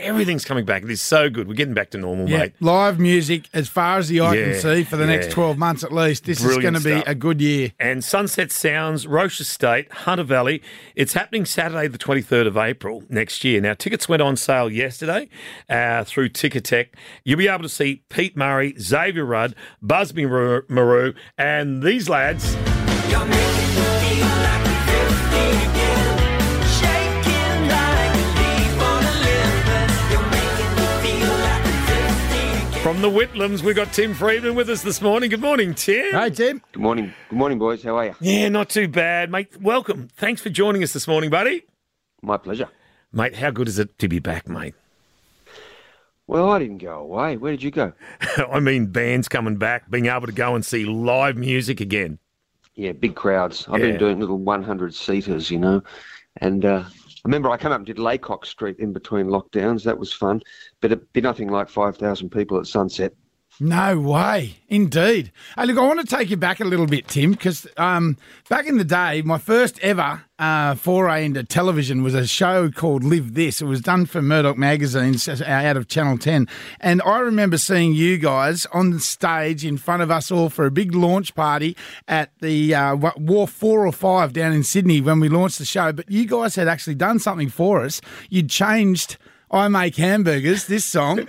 Everything's coming back. It is so good. We're getting back to normal, Yeah, mate. live music as far as the eye can see for the next yeah. 12 months at least. This Brilliant is going to stuff. be a good year. And Sunset Sounds, Roche Estate, Hunter Valley. It's happening Saturday, the 23rd of April next year. Now, tickets went on sale yesterday through Ticketek. You'll be able to see Pete Murray, Xavier Rudd, Busby Maru, and these lads. You're making me feel like I'm 50 again, shaking like a leaf on Olympus. You're making me feel like I'm 50 again. From the Whitlams, we've got Tim Friedman with us this morning. Good morning, Tim. Hey, Tim. Good morning, boys. How are you? Yeah, not too bad, mate. Welcome. Thanks for joining us this morning, buddy. My pleasure. Mate, how good is it to be back, mate? Well, I didn't go away. Where did you go? I mean, bands coming back, being able to go and see live music again. Yeah, big crowds. I've Yeah. been doing little 100-seaters, and I remember I came up and did Laycock Street in between lockdowns. That was fun, but it'd be nothing like 5,000 people at Sunset. No way. Indeed. Hey, look, I want to take you back a little bit, Tim, because back in the day, my first ever foray into television was a show called Live This. It was done for Murdoch Magazines out of Channel 10. And I remember seeing you guys on the stage in front of us all for a big launch party at the Wharf 4 or 5 down in Sydney when we launched the show. But you guys had actually done something for us. You'd changed I Make Hamburgers, this song.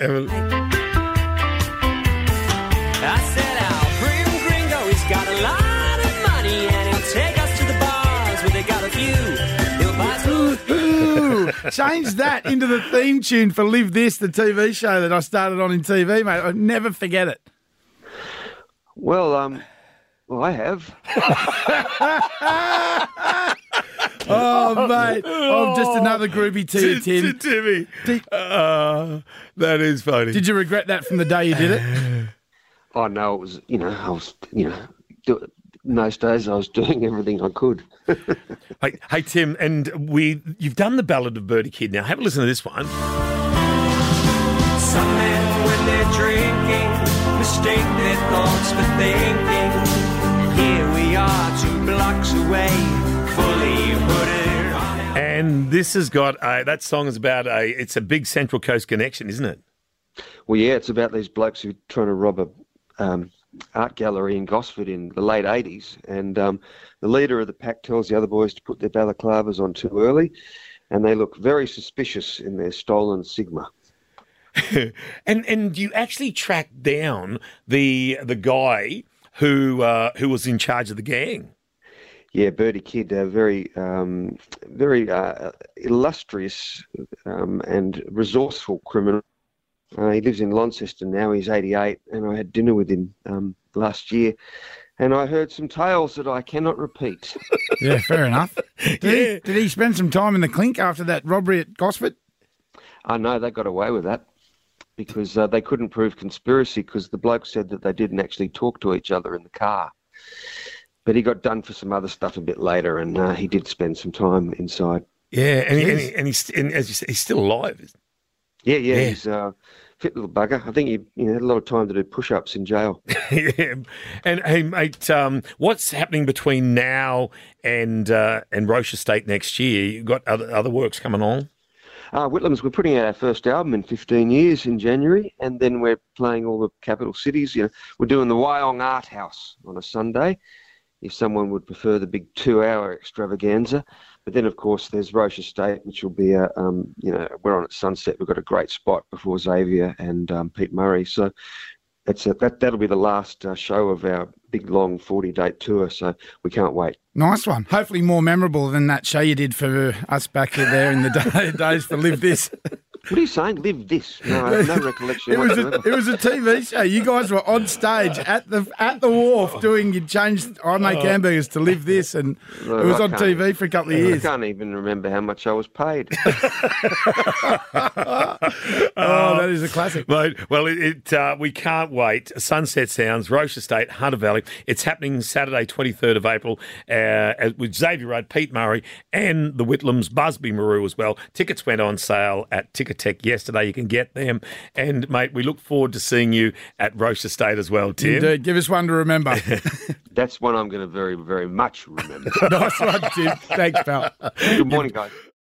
I said our prim gringo, he's got a lot of money and he'll take us to the bars where they got a view. He'll buy some Ooh, change that into the theme tune for Live This, the TV show that I started on in TV, mate. I'll never forget it. Well, I have. Oh, mate. I'm just another groupie to you, Tim. Timmy. That is funny. Did you regret that from the day you did it? Oh no, it was. In those days I was doing everything I could. Hey, Tim, and you've done the Ballad of Birdie Kid. Now, have a listen to this one. Some men, when they're drinking, mistake their thoughts for thinking. Here we are, 2 blocks away, fully hooded on our... And this has got that song is about it's a big Central Coast connection, isn't it? Well, yeah, it's about these blokes who are trying to rob a art gallery in Gosford in the late 80s. And the leader of the pack tells the other boys to put their balaclavas on too early. And they look very suspicious in their stolen Sigma. And you actually tracked down the guy who was in charge of the gang. Yeah, Birdie Kid, a very illustrious and resourceful criminal. He lives in Launceston now. He's 88, and I had dinner with him last year, and I heard some tales that I cannot repeat. Yeah, fair enough. Did he spend some time in the clink after that robbery at Gosford? I know they got away with that because they couldn't prove conspiracy because the bloke said that they didn't actually talk to each other in the car. But he got done for some other stuff a bit later, and he did spend some time inside. Yeah, and he's as you said, he's still alive. Isn't Yeah, he's a fit little bugger. I think he had a lot of time to do push-ups in jail. Yeah. And hey, mate, what's happening between now and Roche Estate next year? You got other works coming on? Whitlams, we're putting out our first album in 15 years in January, and then we're playing all the capital cities. We're doing the Wyong Art House on a Sunday, if someone would prefer the big 2-hour extravaganza. But then, of course, there's Roche Estate, which will be we're on at Sunset. We've got a great spot before Xavier and Pete Murray. So that'll be the last show of our big, long 40-date tour. So we can't wait. Nice one. Hopefully more memorable than that show you did for us back there in the days for Live This. What are you saying? Live This? No, I have no recollection whatsoever. It was a TV show. You guys were on stage at the wharf you changed I Make Hamburgers to Live This, and it was on TV for a couple of years. I can't even remember how much I was paid. Oh, that is a classic. Mate, well, we can't wait. Sunset Sounds, Roche Estate, Hunter Valley. It's happening Saturday, 23rd of April, with Xavier Rudd, Pete Murray, and the Whitlams, Busby Maru as well. Tickets went on sale at Ticketek yesterday. You can get them. And, mate, we look forward to seeing you at Roche Estate as well, Tim. Indeed. Give us one to remember. That's one I'm going to very, very much remember. Nice one, Tim. Thanks, pal. Good morning, guys.